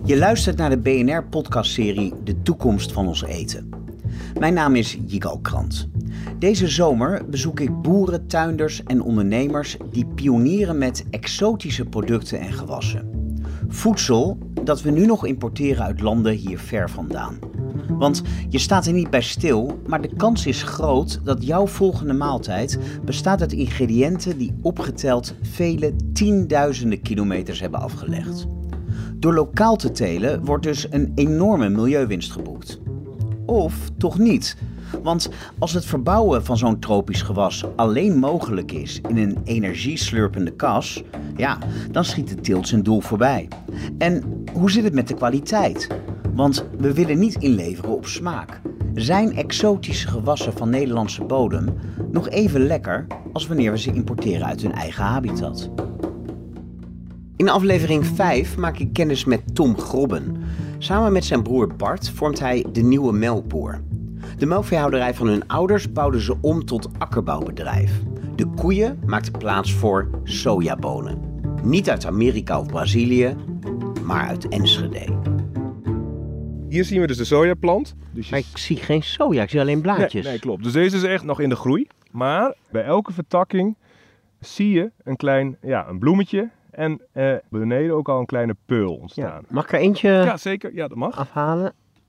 Je luistert naar de BNR-podcastserie De Toekomst van ons eten. Mijn naam is Yigal Krant. Deze zomer bezoek ik boeren, tuinders en ondernemers die pionieren met exotische producten en gewassen. Voedsel dat we nu nog importeren uit landen hier ver vandaan. Want je staat er niet bij stil, maar de kans is groot dat jouw volgende maaltijd bestaat uit ingrediënten die opgeteld vele tienduizenden kilometers hebben afgelegd. Door lokaal te telen wordt dus een enorme milieuwinst geboekt. Of toch niet? Want als het verbouwen van zo'n tropisch gewas alleen mogelijk is in een energieslurpende kas, ja, dan schiet de teelt zijn doel voorbij. En hoe zit het met de kwaliteit? Want we willen niet inleveren op smaak. Zijn exotische gewassen van Nederlandse bodem nog even lekker als wanneer we ze importeren uit hun eigen habitat? In aflevering 5 maak ik kennis met Tom Grobben. Samen met zijn broer Bart vormt hij de Nieuwe Melkboer. De melkveehouderij van hun ouders bouwden ze om tot akkerbouwbedrijf. De koeien maakten plaats voor sojabonen. Niet uit Amerika of Brazilië, maar uit Enschede. Hier zien we dus de sojaplant. Dus Maar ik zie geen soja, ik zie alleen blaadjes. Nee, klopt. Dus deze is echt nog in de groei. Maar bij elke vertakking zie je een bloemetje en beneden ook al een kleine peul ontstaan. Ja, mag ik er eentje Ja, zeker. Ja, dat mag. afhalen?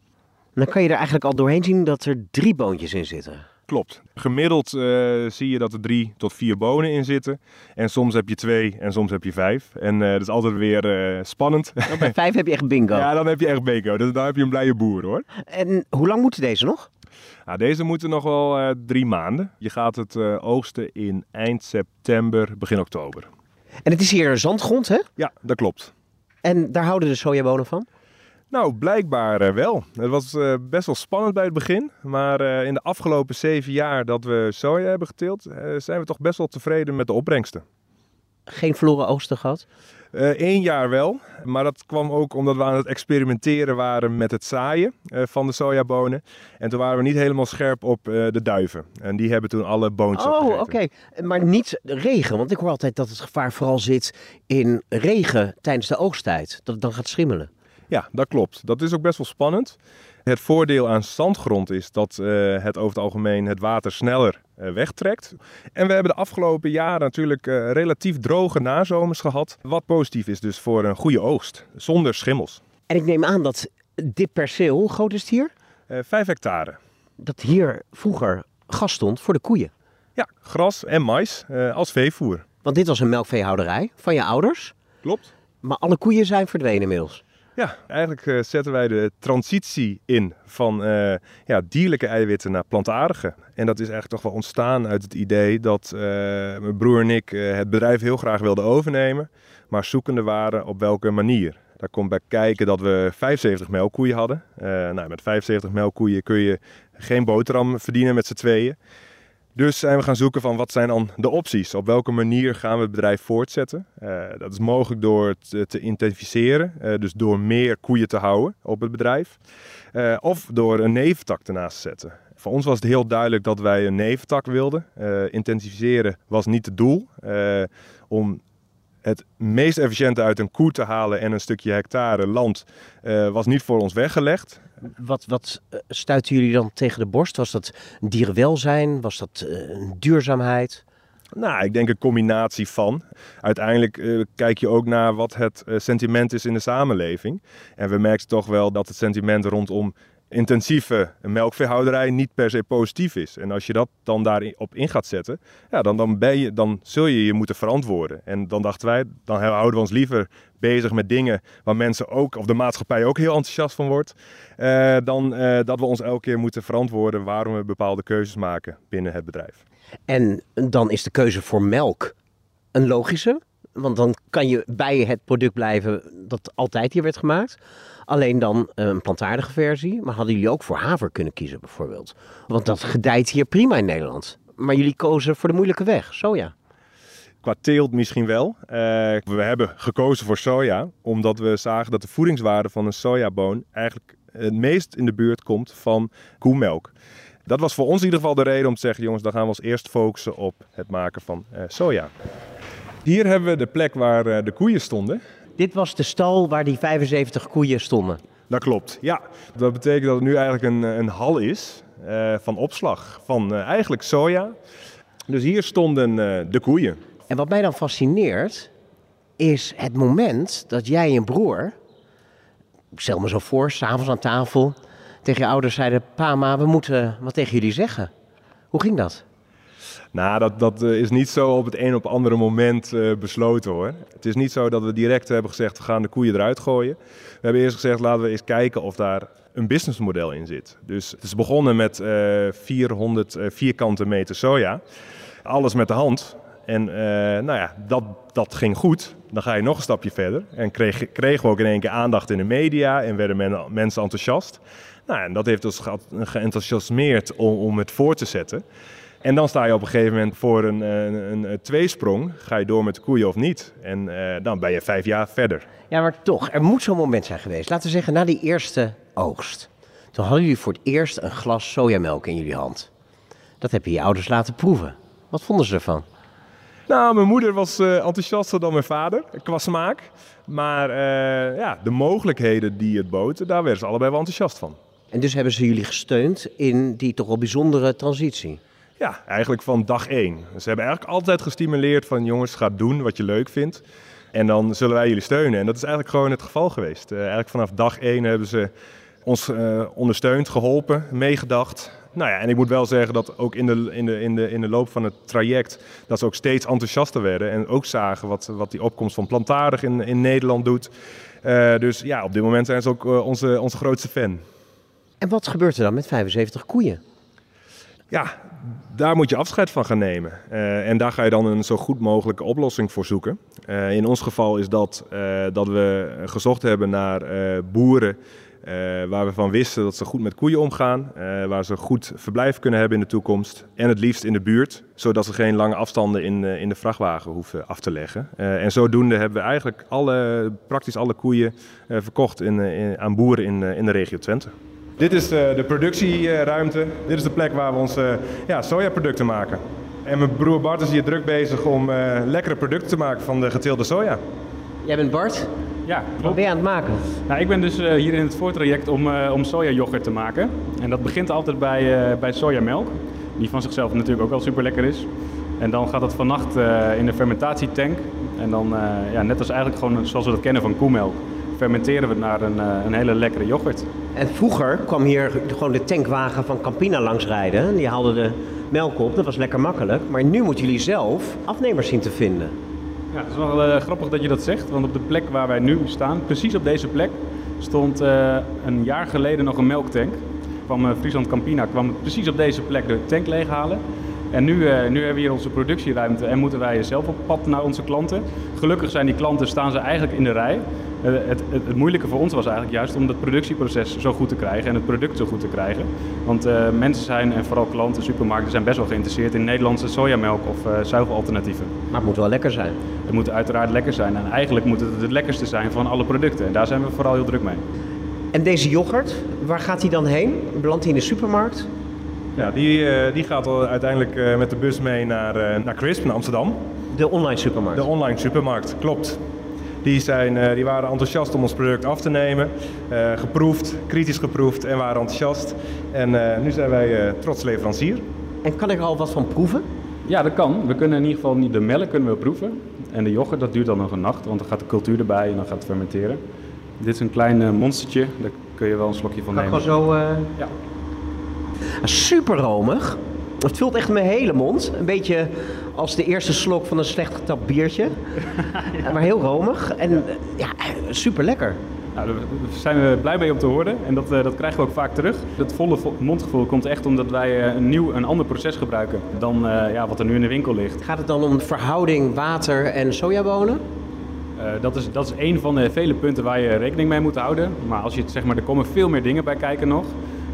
Dan kan je er eigenlijk al doorheen zien dat er 3 boontjes in zitten. Klopt. Gemiddeld zie je dat er 3 tot 4 bonen in zitten. En soms heb je 2 en soms heb je 5. En dat is altijd weer spannend. Bij 5 heb je echt bingo. Ja, dan heb je echt bingo. Dus dan heb je een blije boer, hoor. En hoe lang moeten deze nog? Nou, deze moeten nog wel 3 maanden. Je gaat het oogsten in eind september, begin oktober. En het is hier zandgrond, hè? Ja, dat klopt. En daar houden de sojabonen van? Nou, blijkbaar wel. Het was best wel spannend bij het begin. Maar in de afgelopen 7 jaar dat we soja hebben geteeld, zijn we toch best wel tevreden met de opbrengsten. Geen verloren oogsten gehad? 1 jaar wel, maar dat kwam ook omdat we aan het experimenteren waren met het zaaien van de sojabonen. En toen waren we niet helemaal scherp op de duiven. En die hebben toen alle boontjes opgegeten. Oké. Maar niet regen, want ik hoor altijd dat het gevaar vooral zit in regen tijdens de oogsttijd. Dat het dan gaat schimmelen. Ja, dat klopt. Dat is ook best wel spannend. Het voordeel aan zandgrond is dat het over het algemeen het water sneller wegtrekt. En we hebben de afgelopen jaren natuurlijk relatief droge nazomers gehad. Wat positief is dus voor een goede oogst, zonder schimmels. En ik neem aan dat dit perceel, hoe groot is het hier? 5 hectare. Dat hier vroeger gas stond voor de koeien. Ja, gras en mais als veevoer. Want dit was een melkveehouderij van je ouders. Klopt. Maar alle koeien zijn verdwenen inmiddels. Ja, eigenlijk zetten wij de transitie in van dierlijke eiwitten naar plantaardige. En dat is eigenlijk toch wel ontstaan uit het idee dat mijn broer en ik het bedrijf heel graag wilden overnemen, maar zoekende waren op welke manier. Daar komt bij kijken dat we 75 melkkoeien hadden. Met 75 melkkoeien kun je geen boterham verdienen met z'n tweeën. Dus zijn we gaan zoeken van wat zijn dan de opties? Op welke manier gaan we het bedrijf voortzetten? Dat is mogelijk door het te intensifieren, dus door meer koeien te houden op het bedrijf. Of door een neventak ernaast te zetten. Voor ons was het heel duidelijk dat wij een neventak wilden. Intensificeren was niet het doel. Om het meest efficiënte uit een koe te halen en een stukje hectare land was niet voor ons weggelegd. Wat stuiten jullie dan tegen de borst? Was dat dierenwelzijn? Was dat duurzaamheid? Nou, ik denk een combinatie van. Uiteindelijk kijk je ook naar wat het sentiment is in de samenleving. En we merken toch wel dat het sentiment rondom intensieve melkveehouderij niet per se positief is. En als je dat dan daarop in gaat zetten, ja, dan zul je je moeten verantwoorden. En dan dachten wij, dan houden we ons liever bezig met dingen waar mensen ook, of de maatschappij ook heel enthousiast van wordt, dan dat we ons elke keer moeten verantwoorden waarom we bepaalde keuzes maken binnen het bedrijf. En dan is de keuze voor melk een logische, want dan kan je bij het product blijven dat altijd hier werd gemaakt. Alleen dan een plantaardige versie. Maar hadden jullie ook voor haver kunnen kiezen bijvoorbeeld? Want dat gedijt hier prima in Nederland. Maar jullie kozen voor de moeilijke weg, soja. Qua teelt misschien wel. We hebben gekozen voor soja, omdat we zagen dat de voedingswaarde van een sojaboon eigenlijk het meest in de buurt komt van koemelk. Dat was voor ons in ieder geval de reden om te zeggen, jongens, dan gaan we ons eerst focussen op het maken van soja. Hier hebben we de plek waar de koeien stonden. Dit was de stal waar die 75 koeien stonden. Dat klopt, ja. Dat betekent dat het nu eigenlijk een hal is van opslag van eigenlijk soja. Dus hier stonden de koeien. En wat mij dan fascineert, is het moment dat jij en broer, ik stel me zo voor, 's avonds aan tafel, tegen je ouders zeiden, pa, maar we moeten wat tegen jullie zeggen. Hoe ging dat? Nou, dat is niet zo op het een op het andere moment besloten hoor. Het is niet zo dat we direct hebben gezegd, we gaan de koeien eruit gooien. We hebben eerst gezegd, laten we eens kijken of daar een businessmodel in zit. Dus het is begonnen met 400 vierkante meter soja. Alles met de hand. En dat ging goed. Dan ga je nog een stapje verder. En kregen we ook in één keer aandacht in de media en werden mensen enthousiast. Nou, en dat heeft ons geenthousiasmeerd om het voor te zetten. En dan sta je op een gegeven moment voor een tweesprong. Ga je door met de koeien of niet? En dan ben je 5 jaar verder. Ja, maar toch, er moet zo'n moment zijn geweest. Laten we zeggen, na die eerste oogst. Toen hadden jullie voor het eerst een glas sojamelk in jullie hand. Dat heb je je ouders laten proeven. Wat vonden ze ervan? Nou, mijn moeder was enthousiaster dan mijn vader, qua smaak. Maar de mogelijkheden die het bood, daar werden ze allebei wel enthousiast van. En dus hebben ze jullie gesteund in die toch wel bijzondere transitie? Ja, eigenlijk van dag 1. Ze hebben eigenlijk altijd gestimuleerd van jongens, ga doen wat je leuk vindt. En dan zullen wij jullie steunen. En dat is eigenlijk gewoon het geval geweest. Eigenlijk vanaf dag 1 hebben ze ons ondersteund, geholpen, meegedacht. Nou ja, en ik moet wel zeggen dat ook in de loop van het traject dat ze ook steeds enthousiaster werden. En ook zagen wat die opkomst van plantaardig in Nederland doet. Dus ja, op dit moment zijn ze ook onze grootste fan. En wat gebeurt er dan met 75 koeien? Ja, daar moet je afscheid van gaan nemen. En daar ga je dan een zo goed mogelijke oplossing voor zoeken. In ons geval is dat we gezocht hebben naar boeren waar we van wisten dat ze goed met koeien omgaan. Waar ze goed verblijf kunnen hebben in de toekomst. En het liefst in de buurt, zodat ze geen lange afstanden in de vrachtwagen hoeven af te leggen. En zodoende hebben we eigenlijk praktisch alle koeien verkocht aan boeren in de regio Twente. Dit is de productieruimte. Dit is de plek waar we onze sojaproducten maken. En mijn broer Bart is hier druk bezig om lekkere producten te maken van de geteelde soja. Jij bent Bart? Ja, klopt. Wat ben je aan het maken? Nou, ik ben dus hier in het voortraject om sojayoghurt te maken. En dat begint altijd bij sojamelk, die van zichzelf natuurlijk ook wel super lekker is. En dan gaat dat vannacht in de fermentatietank. En dan, net als eigenlijk gewoon zoals we dat kennen van koemelk, fermenteren we naar een hele lekkere yoghurt. En vroeger kwam hier gewoon de tankwagen van Campina langsrijden. Die haalde de melk op, dat was lekker makkelijk. Maar nu moeten jullie zelf afnemers zien te vinden. Ja, het is wel grappig dat je dat zegt, want op de plek waar wij nu staan, precies op deze plek, stond een jaar geleden nog een melktank. Friesland Campina kwam precies op deze plek de tank leeghalen. En nu hebben we hier onze productieruimte en moeten wij zelf op pad naar onze klanten. Gelukkig zijn die klanten, staan ze eigenlijk in de rij. Het moeilijke voor ons was eigenlijk juist om het productieproces zo goed te krijgen en het product zo goed te krijgen. Want mensen zijn, en vooral klanten, supermarkten, zijn best wel geïnteresseerd in Nederlandse sojamelk of zuivelalternatieven. Maar het moet wel lekker zijn. Het moet uiteraard lekker zijn en eigenlijk moet het lekkerste zijn van alle producten. En daar zijn we vooral heel druk mee. En deze yoghurt, waar gaat die dan heen? Belandt die in de supermarkt? Ja, die gaat uiteindelijk met de bus mee naar Crisp in Amsterdam. De online supermarkt? De online supermarkt, klopt. Die waren enthousiast om ons product af te nemen. Geproefd, kritisch geproefd en waren enthousiast. En nu zijn wij trots leverancier. En kan ik er al wat van proeven? Ja, dat kan. We kunnen in ieder geval de melk kunnen we proeven. En de yoghurt, dat duurt dan nog een nacht, want dan gaat de cultuur erbij en dan gaat het fermenteren. Dit is een klein monstertje, daar kun je wel een slokje van nemen. Gewoon zo... Ja. Super romig. Het vult echt mijn hele mond. Een beetje als de eerste slok van een slecht getapt biertje. Ja. Maar heel romig en super lekker. Nou, daar zijn we blij mee om te horen en dat krijgen we ook vaak terug. Het volle mondgevoel komt echt omdat wij een ander proces gebruiken dan wat er nu in de winkel ligt. Gaat het dan om de verhouding water en sojabonen? Dat is één van de vele punten waar je rekening mee moet houden. Maar als je het, er komen veel meer dingen bij kijken nog.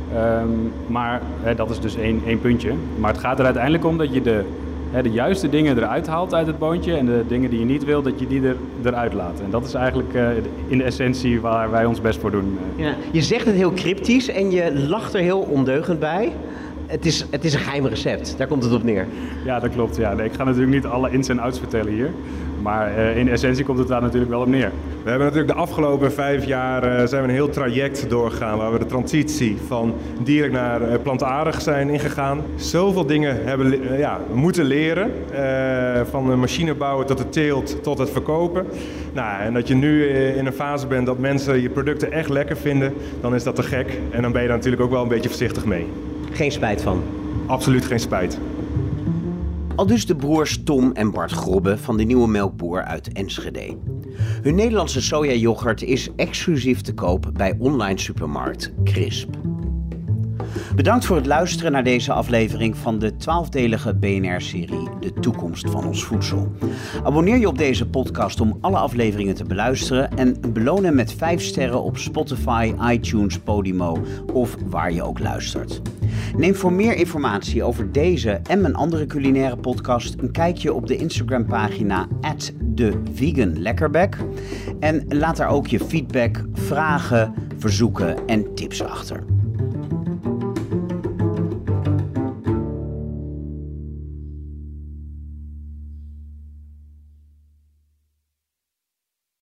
Maar dat is dus één puntje. Maar het gaat er uiteindelijk om dat je de juiste dingen eruit haalt uit het boontje en de dingen die je niet wil, dat je die eruit laat. En dat is eigenlijk in de essentie waar wij ons best voor doen. Ja, je zegt het heel cryptisch en je lacht er heel ondeugend bij. Het is een geheim recept, daar komt het op neer. Ja, dat klopt. Ja. Nee, ik ga natuurlijk niet alle ins en outs vertellen hier. Maar in de essentie komt het daar natuurlijk wel op neer. We hebben natuurlijk de afgelopen 5 jaar zijn we een heel traject doorgegaan waar we de transitie van dierlijk naar plantaardig zijn ingegaan. Zoveel dingen hebben moeten leren, van de machine bouwen tot de teelt tot het verkopen. Nou, en dat je nu in een fase bent dat mensen je producten echt lekker vinden, dan is dat te gek. En dan ben je daar natuurlijk ook wel een beetje voorzichtig mee. Geen spijt van? Absoluut geen spijt. Aldus de broers Tom en Bart Grobbe van de Nieuwe Melkboer uit Enschede. Hun Nederlandse sojayoghurt is exclusief te koop bij online supermarkt Crisp. Bedankt voor het luisteren naar deze aflevering van de 12-delige BNR-serie De Toekomst van ons voedsel. Abonneer je op deze podcast om alle afleveringen te beluisteren en beloon hem met 5 sterren op Spotify, iTunes, Podimo of waar je ook luistert. Neem voor meer informatie over deze en mijn andere culinaire podcast een kijkje op de Instagram-pagina @theveganlekkerbek. En laat daar ook je feedback, vragen, verzoeken en tips achter.